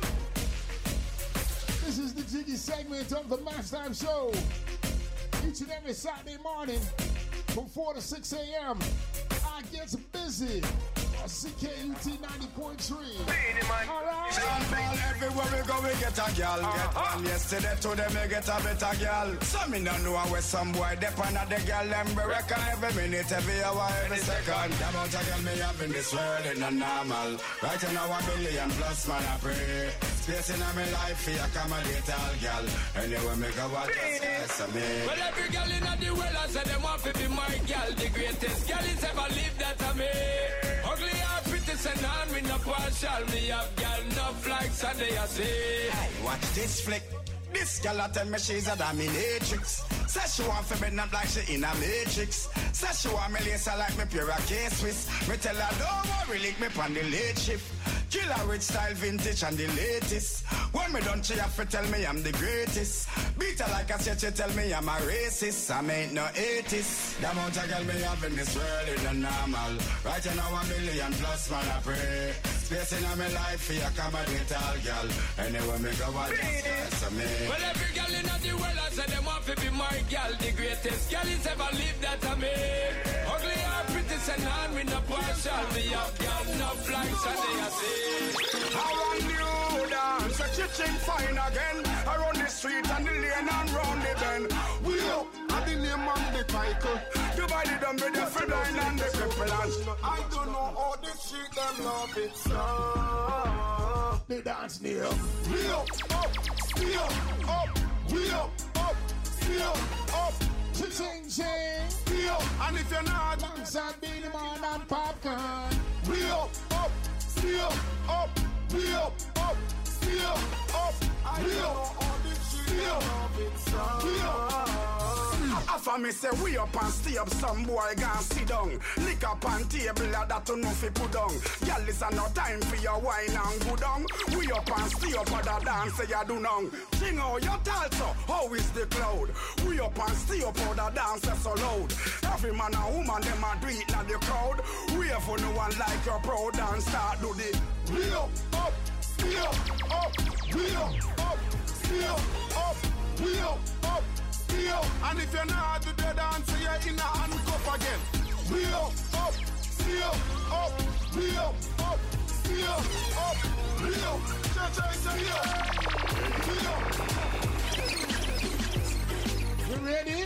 B: This is the Jiggy segment of the Matchtime Show. Each and every Saturday morning from four to six a.m. I get busy. C K U T ninety point three. All right.
E: Ball everywhere we go, we get a girl. Get one yesterday to them, we get a better girl. Some me don't know where some boy depend on the girl. Them be reckon every minute, every hour, every second. The amount of girl me have in this world is not normal. Right now a billion plus man I pray. Space in my life for accommodate all girl. Anyway me go watch us, me.
J: Well, every girl in the world, I say them want to be my girl. The greatest girl is ever lived that I me. Ugly or pretty, send on me no partial. Me have girl enough like Sunday I say.
E: Hey, watch this flick. This girl a tell me she's a dominatrix. Says she want to be not like she in a matrix. Says she want me lace like me pure a K-Swiss. Me tell her don't worry, lick me on the late shift. Killer rich style vintage and the latest. When me done she have to tell me I'm the greatest. Beat her like I said she tell me I'm a racist. I ain't no atheist. The amount of girl me have in this world is not normal. Right now a million plus man I pray. Space in my life for accommodate all girl. Anyway me go watch this me.
J: Well, every girl in the world, I say them want to be my girl. The greatest girl is ever lived that I me. Ugly or pretty, send on me no partial. Me have girl enough like Sunday I say.
E: I want you dance, a chicken fine again. Around the street and the lane and round the bend. We up at the name of the title. You buy the dumb with the fedline and the cripple. I don't know how this shit them love it so.
B: They dance near.
E: We up, up, we up, up, we up, up, we up, up.
B: Ching ching.
E: We up, and if you're not,
B: alongside Beanie Man and Popcorn.
E: We up, up, we up, up, we up, up, we up, up, we up, we up, we up. After me say we up and stay up, some boy gon' sit down. Lick up on table that to no fi put down. Girl, this a no time for your wine and go down. We up and stay up, other dance say you do none. Sing out your talso, how is the cloud? We up and stay up, other dance so loud. Every man and woman them a do it na the crowd. We have for no one like your proud and start do the. We up, up, we up, up, we up, up, we up, up, we up, up. We up, and if you're not to the dance, you're in a handcuff again. We up, up, we up, up, we up, up, we up, up, we up. Cha-cha,
B: You
E: we up.
B: ready?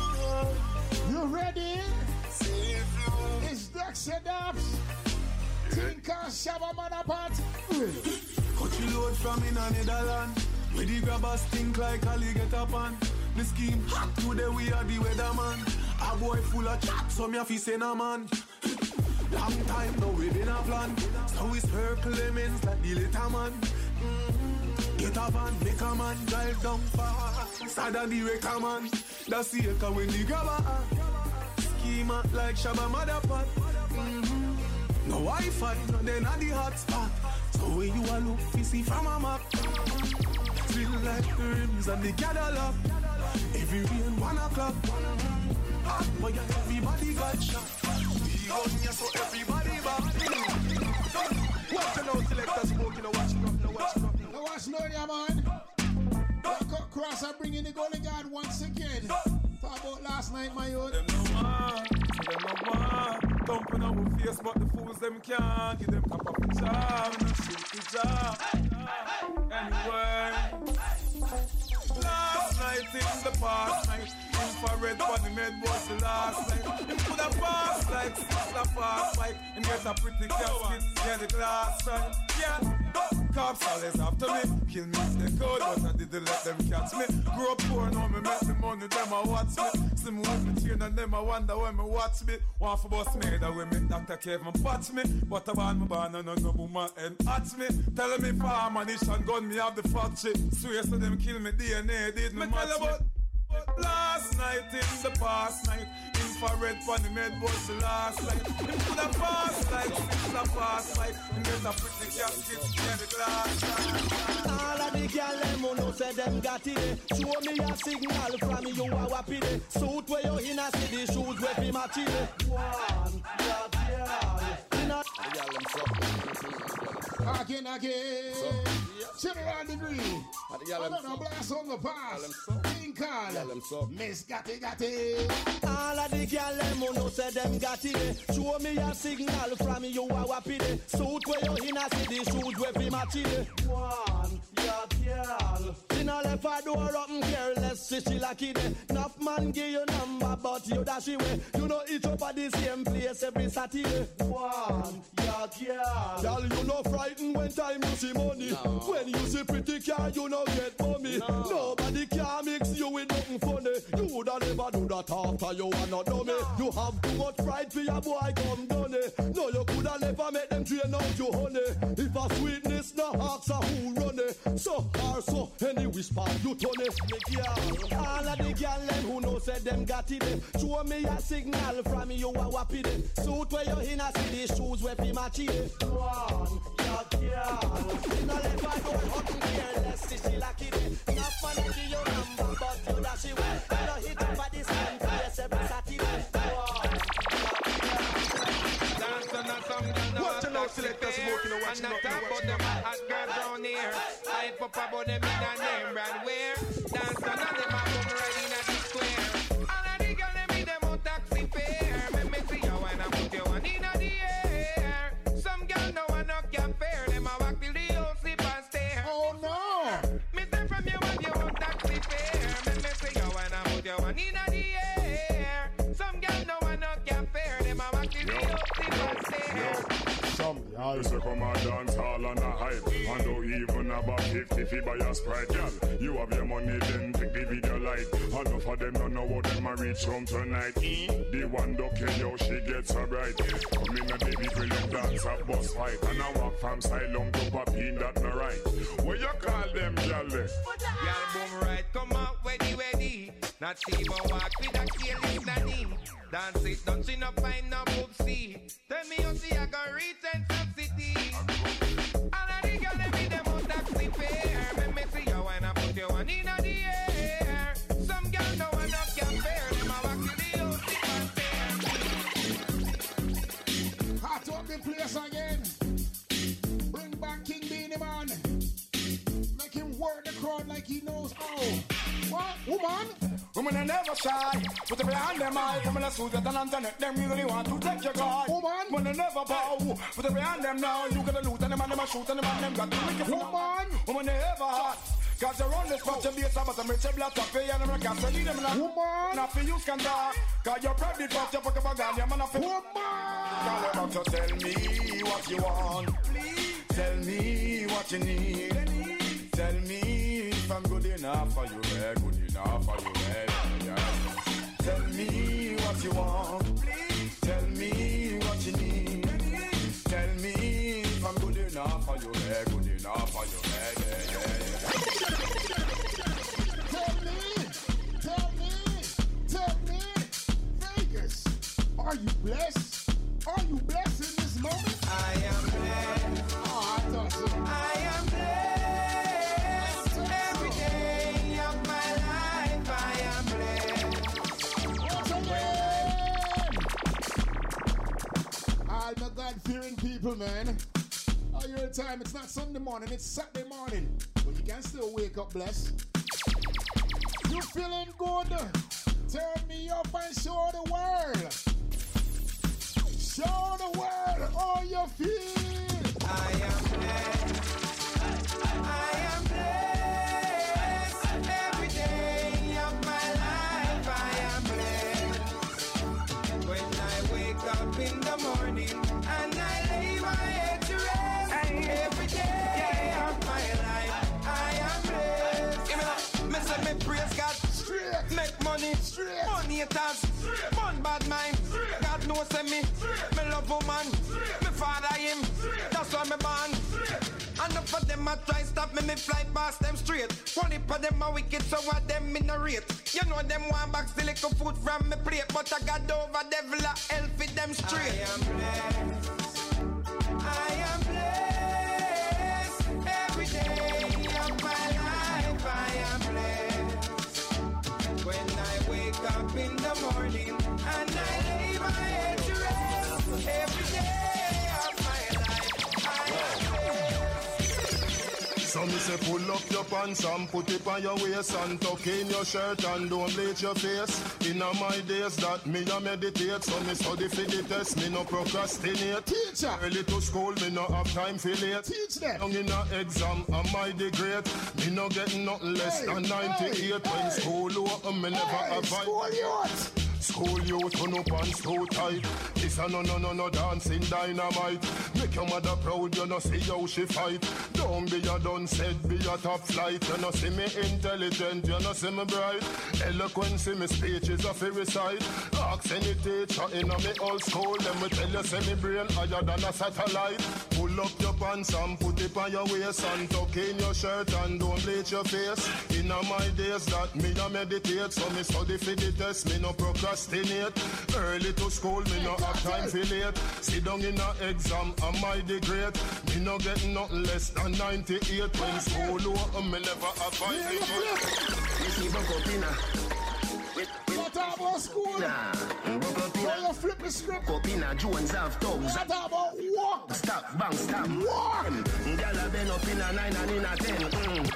B: You ready? It's Dexter Dubs. Think of Shabba Manapat.
I: Cut you load from in a Netherlands. Where the grabbers think like Ali get up on. The scheme hot today, we are the weatherman. A boy full of chat, so me a fi send a man. Long time now we been a plan. So it's her Clemens like the little man. Mm-hmm. Get a van, make a man drive down far. Sad than the wrecker man. That's the echo when the grabber. Schema like Shabba Motherpot. Mm-hmm. No Wi-Fi, no then at the hot spot. So when you a look, you see from a map. Feel like the rims and the Cadillac. Every rain one o'clock. But yeah, everybody got shot. We on ya, so everybody back. Watch you now, selector smoking. Now watch nothing, now watch nothing.
B: Now watch nothing, yeah, man. Cut cross and bring in the Golden Guard once again. Talk about last night, my youth.
I: Them no want, them no want. Thumping on my face, but the fools them can't. Give them top of the job, and shoot the job. Anyway, last night in the past night, infrared on the med was the last night. You could have passed like six a fast bike and get a pretty casket near the glass side. Yeah, cops always after me, kill me if they could, but I didn't let them catch me. Grew up poor, now me make the money, them a watch me. See me with me chain and them a wonder when me watch me. Want for bust me that way me Doctor Kevin patch me, but I ban me ban and no woman and hatch me. Telling me for ammunition gun me have the factory. Swear so them kill me D N A did me match me. Last night in the past night, infrared on the med was the last night. Him could have passed like six a fast like and get a pretty casket near the glass.
A: All of the girl them who know say them got it. Show me a signal from you a wappy day. Suit where you in a city, shoes where be matchy day. One, yeah, yeah.
B: Again, again. General degree. I don't know, blast on the pass. King Khan. Miss Gatti Gatti.
A: All of the girl them who know say them got it. Show me a signal from you a wappy day. Suit where you in a city, shoes where be matchy day. One, yeah, girl. She no left her door up and careless, see she lucky day. Enough man give you number, but you dash away. You know each up at the same place every Saturday. One, yeah, girl. Girl, you no frightened when time you see money. No. When you see pretty car, you no get mommy. No. Nobody can mix you with nothing funny. You woulda never do that after you are not dummy. No. You have too much pride for your boy come done it. No, you coulda never make them train out you honey. If a sweetness no ask who run it. So or so, any whisper you turn it. Me girl, all of the girl them who know say them got it. Show me a signal from you a wappy day. Suit where you in a city, shoes where be matchy day. One, yeah, girl. You know let her go hot and careless, see she lucky day. Enough man give you number, but you dash it well. You know hit up at the same place every Saturday. One,
I: Watch you now, selector smoking and watching up.
D: Talk about them hot girls down here. Hype up about them in a name brand wear. Dance on them, I come right in at the square. All of the girls them in them on taxi fare. Let me see you when I put you one in the air. Some girls no one knock your fare. Them a walk till the whole sleep and stare.
B: Oh no!
D: Mister from you when you on taxi fare. Let me see you when I put you one in the air. Some girls no one knock your fare. Them a walk till the whole sleep and stare.
H: You say come and dance all on a hype and don't even about fifty fi buy a Sprite, girl. You have your money then take the video light. Enough of them don't know what them a reach home tonight. The one don't care how she gets so bright. Come in a baby brilliant dance a bus fight and I walk from Silom to Papine that no right. What you call them, girl?
D: Girl boom right, come out ready ready. Not see but walk with a careless nanny. Dance it, don't see no find no poopsie. Tell me you see I go reach and subsidy. All of the girls them in them on taxi fare. Let me see you when I put you one in the air. Some girls no one up can bear. Them a walk to the old stick and stare.
B: Hot up the place again. Bring back King Beanie Man. Make him work the crowd like he knows how. What? Woman?
C: Women are never shy. Put them behind them eye. Come and suit that and internet. Them really want to take your guy.
B: Woman?
C: Women never bow. Put them behind them now. You get a loot and them and them a shoot and them and them got to make it.
B: Woman?
C: Women never hot. Cause you're on this spot, you be a sabbath and make a black coffee and I'm a gasoline.
B: Woman?
C: Not for you can talk. Cause you're probably fucked up a bag and you're man of it.
B: Woman?
C: Call So tell me what you want. Please. Tell me what you need. Tell me if I'm good enough for you, yeah, good enough for you, yeah, yeah. Tell me what you want. Please. Tell me what you need. Tell me if I'm good enough for you, yeah, good enough for you, yeah, yeah, yeah.
B: Tell me, tell me, tell me, Vegas, are you blessed? Are you blessed in this moment?
T: I am blessed.
B: Oh, I thought so.
T: I am blessed. Every day of my life, I am blessed.
B: Once again! I'm a God-fearing people, man. Oh, you're in time. It's not Sunday morning, it's Saturday morning. But you can still wake up blessed. You feeling good? Turn me up and show the world. Show the world how you feel.
T: I am blessed. I am blessed. Every day of my life, I am blessed. When I wake up in the morning and I lay my head to rest, every day of my life, I am blessed. Give me that. Me say me praise God. Straight. Make money. Straight. Money haters. Fun bad mind. God knows me. Me love woman. Me father him. That's why me born. Enough of them a try stop me. Me fly past them straight. One heap of them a wicked, so what them in a rate. You know them one box the little food from me plate, but I got over devil a hell for them straight. I am blessed. I am blessed. Every day of my life, I am blessed. When I wake up in the morning and I lay my head to rest, every day of my life, I am blessed.
H: So me say pull up your pants and put it on your waist and tuck in your shirt and don't bleach your face. In my days that me a meditate, so me study for the test, me no procrastinate.
B: Teacher,
H: early to school, me no have time for late.
B: Teach them.
H: Young in a exam, am I the great? Me no get nothing less
B: hey,
H: than ninety-eight.
B: Hey,
H: when
B: hey.
H: school over, me never
B: hey,
H: have
B: school youth.
H: School you turn up and so tight. This a no no no no dancing dynamite. Make your mother proud, you know see how she fight. Don't be a done said, be a top flight. You know see me intelligent, you know see me bright. Eloquence in me speech is a fairy side. Ask any teacher in a me old school, them will tell you say me brain higher than a satellite. Pull up your pants and put it on your waist and tuck in your shirt and don't bleach your face. In a my days that me a meditate, so me study for the test, me no procrastinate. Early to school, me no have time for late. Sit down in a exam, am I the great? Me no get nothing less than ninety-eight. When school over, me never have five
Q: You see, buck up in a
B: What about school?
Q: Nah, buck up in
B: a you flip the script.
Q: Up in a Jones have thugs.
B: What about walk?
Q: Stop, bang, stop.
B: Walk.
Q: Gyal a been up in a nine and in a ten. Mm.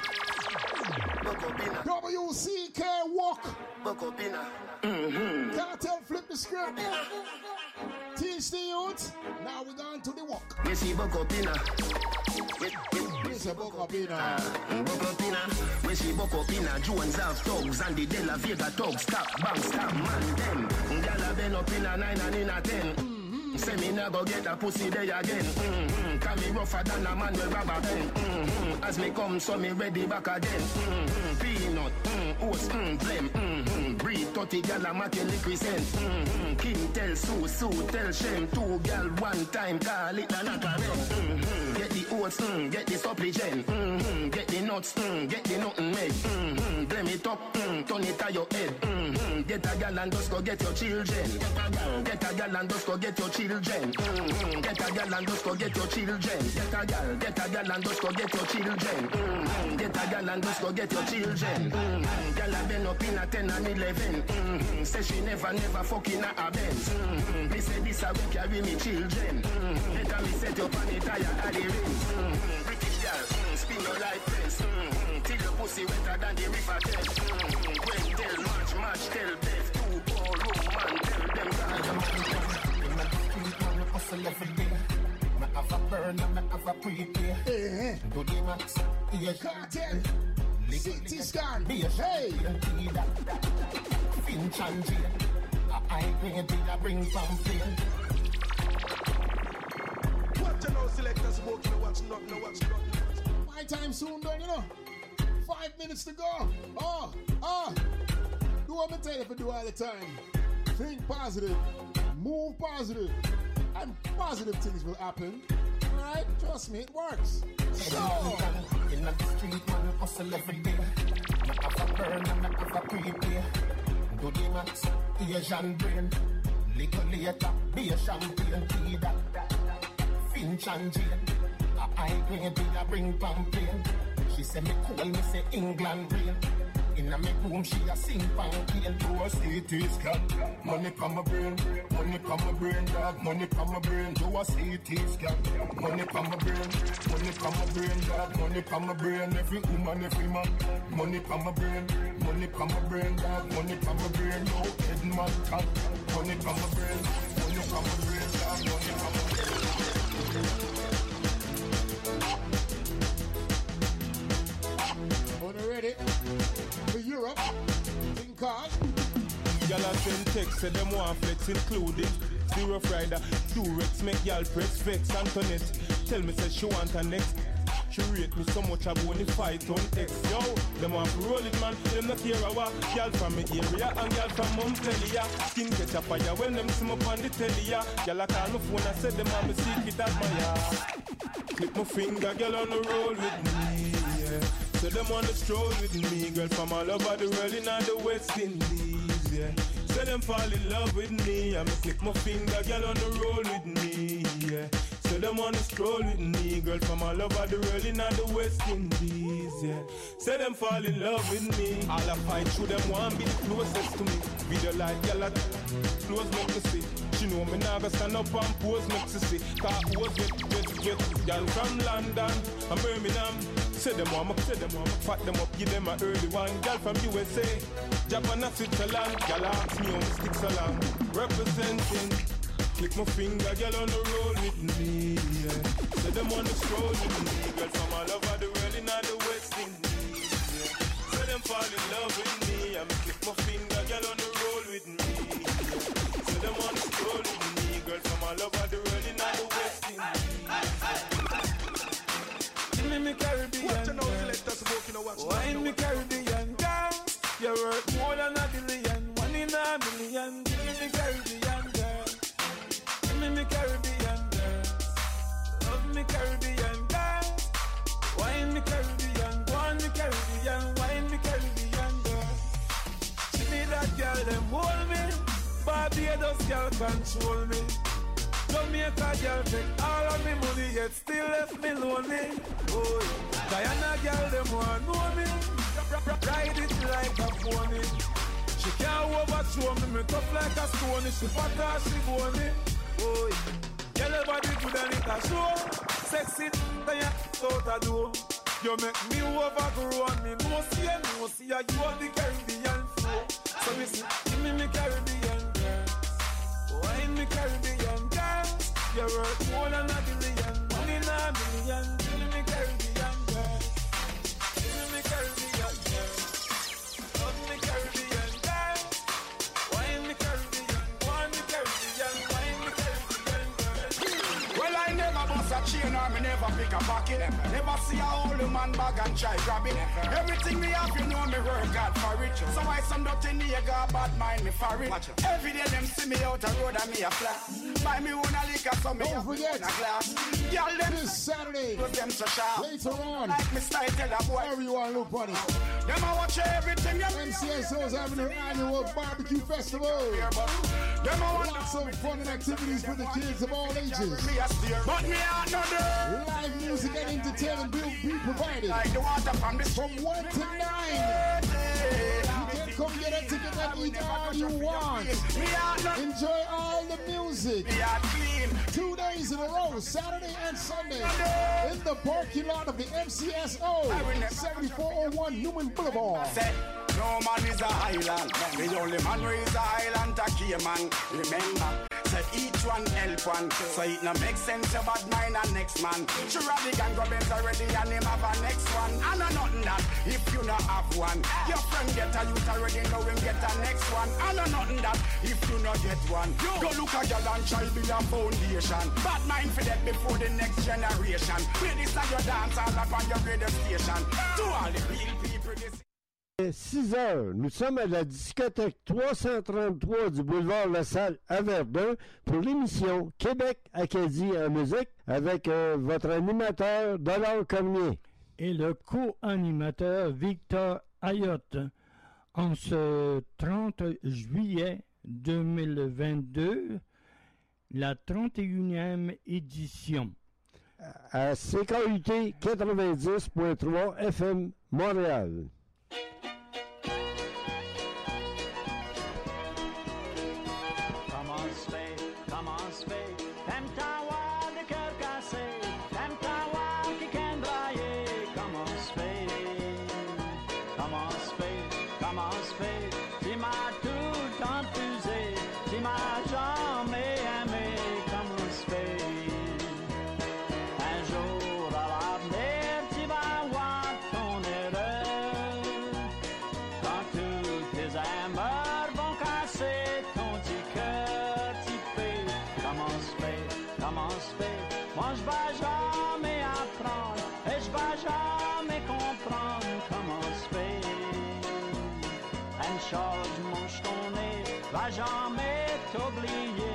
B: W C K walk.
Q: Buck up in a mm-hmm.
B: Cartel flip the script. Teach the youth. Now we're going to the walk.
Q: You see, buck up in a
B: Yes, a buck up in a
Q: buck up in a we see buck up in a Jones have thugs and the De La Vega thugs. Stop, bang, stop, man, them. Gyal a been up in a nine and in a ten. Mm-hmm. Say me never get a pussy there again. Mm-hmm. Can me rougher than a man with rubber band. Mm-hmm. As me come, so me ready back again. Mm-hmm. Peanut, mm, oats, mm, blem, mm-hmm. Breed thirty gal a make liquid scent. Mm-hmm. King tell Sue, Sue tell Shem. Two gal one time, call it a knock a rent. Mm-hmm. Get the oats, mm, get the supplement. Mm-hmm. Get the nuts, mm, get the nothing made. Mm-hmm. Blem it up, mm, turn it to your head. Mm-hmm. Get a gal and just go get your children. Get a gal, get a gal and just go get your children. Mm-hmm. Get a gal and just go get your children. Get a gal, get a gal and just go get your children. Mm-hmm. Get a gal and just go get your children. Mm-hmm. Gal a been up in a ten and eleven. Mm-hmm. Say she never, never fucking a a Benz. Mm-hmm. Me say this a will carry me children. Mm-hmm. Better me set up on the tire at the rings. Mm-hmm. British gal, mm, spin your life fence. Mm-hmm. Till your pussy wetter than the river Thames. Mm-hmm. Gwen tell, match, match, tell Beth. Two ballroom man, tell them that.
F: Hustle every day. Me have a burn and me have a prepare.
B: Hey,
F: do the max.
B: Yeah, cartel. City scan.
F: Be a
B: hey.
F: Finch and Jay. I grade did I bring from plane.
G: watch nothing, no watch nothing.
B: My time soon done, you know. Five minutes to go. Oh, oh. Do what I tell you to do all the time. Think positive, move positive, and positive things will happen. Right? Trust me, it works. So.
F: In the street, man, hustle every day. I have a burn and I have a prepay. Do the max, Asian brain. Little later, be a champagne, tea that. Finch and Jane. A high grade, be a bring pamphlet. She say me cool, me say England rain. In a me room, she a sing pamphlet. Do a C T scan. Money come my brain, money come my brain, dog. Money come my brain, do a C T scan. Money come my brain, money come my brain, dog. Money come my brain, every woman, every man. Money come my brain, money come my brain, dog. Money come my brain, no head man can. Money come my brain, money come my brain, dog. Money come my brain.
B: When you're ready for Europe, think hard.
S: Y'all a send text, say them want flex including Zero Friday, Durex, make y'all press vex. Antoinette, tell me say she want her next. She rate me so much I wanna fight on X. Yo, them want to roll it, man. Them not care what. Y'all from me area and y'all from Montpellier. Skin catch a fire when them see me on the telly. Y'all a call my phone and say them want me secret admire. Clip my finger, girl on the roll with me. Yeah. So them on the stroll with me, girl from all over the world in all the West Indies. Yeah. So them fall in love with me. I'ma click my finger, girl on the roll with me. Yeah. So them on the stroll with me, girl from all over the world in all the West Indies. Yeah. So them fall in love with me. All I fight through them want be the closest to me. Video like girl at close make me see. She know me now go stand up and pose make me see. Cause who's with with with girl from London and Birmingham. Say them want me, say them want me, fat them up, give them a early one. Girl from U S A, Japan and Switzerland. Girl ask me how me stick so long. Representing, click my finger, girl on the road with me. Yeah. Say them want to stroll with me. Girl from all over the world in all the West Indies. Yeah. Say them fall in love with me. I me click my finger, girl on the road with me. Yeah. Say them want to stroll with me. Girl from all over the world in all the West Indies.
I: Give me Caribbean
G: watch and now let us walk in a watch.
I: Why in me Caribbean girl? You're worth more than a billion, one in a million. Give me me Caribbean girl. Give me me Caribbean girl. Love me Caribbean girl. Why in me Caribbean? Go on me Caribbean. Why in me Caribbean girl? She need that girl them hold me. Barbados girl control me. Jamaica girl take all of me money, yet still left me lonely. Oh, yeah. Guyana girl them want know me. Ride it like a pony. She can't overthrow me, me tough like a stone. She fat or she bony. Oh, yeah. Girl everybody good and it a show. Sexy, then you out a door. You make me overgrow and me no see you, no see you. You are the Caribbean flow. So me say, give me me Caribbean girl. Why me Caribbean girl? You're worth more than a billion, one in a million. Give me Caribbean girl. Give me Caribbean girl. Love me Caribbean girl. Why me Caribbean? Why me Caribbean? Why me Caribbean girl?
C: Well, I never bust a chain or me never pick a pocket. Never see a old man bag and try grab it. Everything me have, you know me work hard for it. So why some dirty nigga bad mind me for it? Every day them see me out the road and me a flat. Buy me one a liquor so me
B: don't forget
C: a glass. Girl them
B: this Saturday
C: them so sharp.
B: Later on
C: like me style tell a boy
B: everyone look funny.
C: Them a watch everything you
B: M C S O's having their annual barbecue festival.
C: Them a watch
B: lots of fun and activities for the kids of all ages.
C: But me out no there.
B: Live music and entertainment will be provided
C: like the water from the
B: from one to nine. You can come get a ticket and eat all you want. Enjoy all the music. Two days in a row, Saturday and Sunday, in the parking lot of the M C S O, seventy-four oh one Newman Boulevard.
C: No man is a island. The only man who is a island, a key man. Remember, say each one help one. So it no make sense about mine and next man. Sure the gang go Benz already and him have a next one. I know nothing that if you not have one. Your friend get a youth already know him get a next one. I know nothing that if you not get one. Go look at your and try build a foundation. Bad mind for that before the next generation. Play this on your dance all up on your radio station. To all the real people this
L: six heures, nous sommes à la discothèque trois cent trente-trois du boulevard La Salle à Verdun pour l'émission Québec-Acadie en musique avec euh, votre animateur Dollar Cormier.
U: Et le co-animateur Victor Ayotte. En ce trente juillet deux mille vingt-deux, la trente et unième édition.
L: À C K U T quatre-vingt-dix point trois F M Montréal.
V: Charge mon jeton va jamais t'oublier.